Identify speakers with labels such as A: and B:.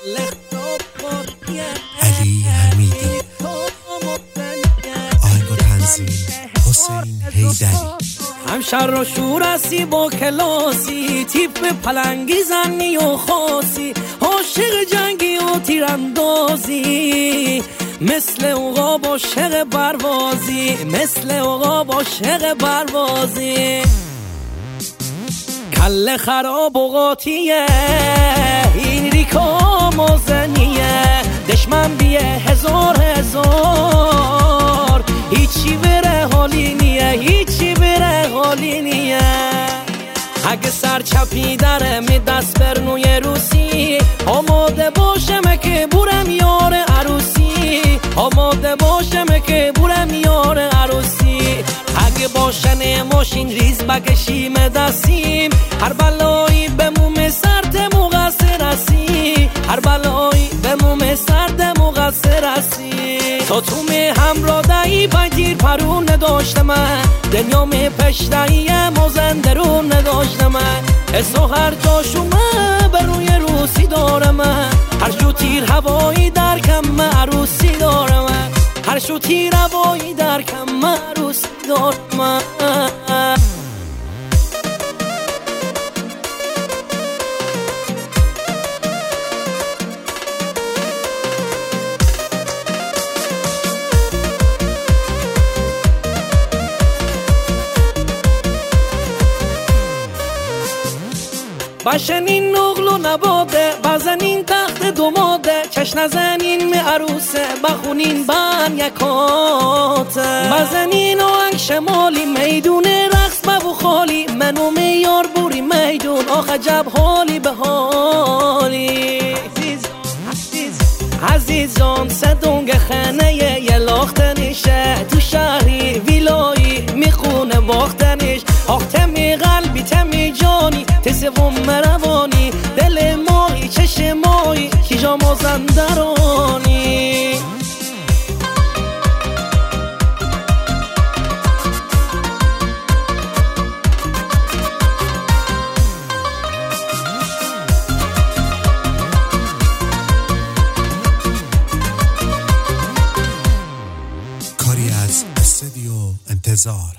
A: علی حمیدی، آهنگ و تنظیم حسین حیدری.
B: هم شر و شور هستی با کلاسی، تیپ پلنگی زنی و خاصی، عاشق جنگی و تیراندازی، مثل عقاب عاشق پروازی، مثل عقاب عاشق پروازی. کله خراب و قاطیه این ریکا مازنیه، دشمن بیه هزار هزار، هیچی بره حالی نیه، هیچی بره حالی نیه. اگه سر چپی داره می دست برنوی روسی، آماده باشم که برم یار عروسی، آماده باشم که برم یار عروسی. اگه باشن ماشین ریز بکشیم دستیم، هر بلایی به موم سرد مقصر هستی، هر بلایی به موم سرد مقصر هستی. تا تو می همراه دهی پنگیر پرون نداشته من، دنیا می پشتهی مازندرون نداشته من. اسو هر جاشومه بر روی روسی داره من، هر شو تیر هوایی در کم عروسی داره من، هر شو تیر هوایی در کم عروسی داره من. بشنین نقل و نباده، بزنین تخت دوماده، چش نزنین می عروسه، بخونین بن یکاته، بزنین آهنگ شمالی، میدون رقص ببو خالی، منو میار بوری میدون، آخ عجب حالی به حالی. عزیزان صدونگ خنه یه لاختنیشه، تو شهری ویلایی میخونه باختنیش، آخ تمی قلبی تمی جانی، تسوم مروانی، دل مایی چشم مایی کیجا مازندرانی.
A: کاری از استودیو انتظار.